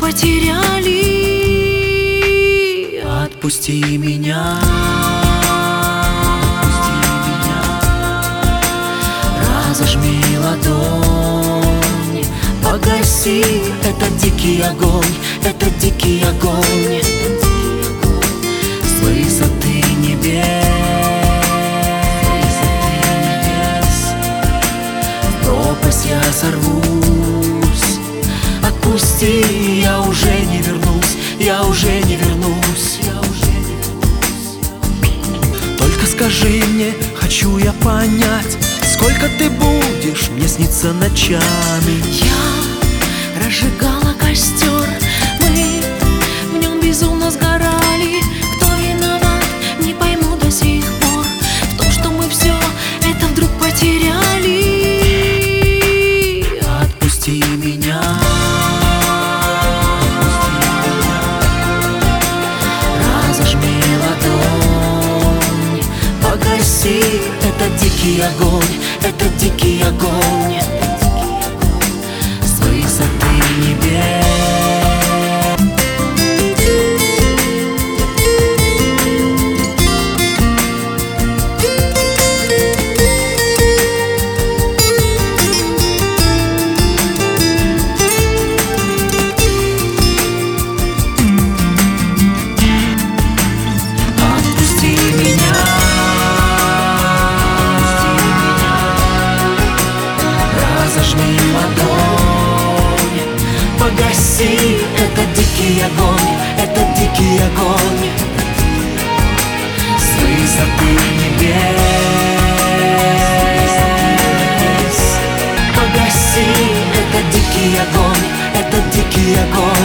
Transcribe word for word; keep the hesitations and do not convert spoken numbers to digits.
потеряли. Отпусти меня, разожми ладонь, погаси этот дикий огонь, этот дикий огонь с высоты небес. В пропасть я сорвусь, отпусти, я уже не вернусь, я уже не вернусь. Только скажи мне, хочу я понять, сколько ты будешь мне сниться ночами. Я разжигала костер, мы в нем безумно сгорали. Кто виноват, не пойму до сих пор в том, что мы все это вдруг потеряли. Отпусти меня, разожми ладонь, погаси этот дикий огонь, этот дикий огонь с высоты небес. Разожми ладонь, погаси этот дикий огонь, этот дикий огонь с высоты небес. Погаси этот дикий огонь, этот дикий огонь.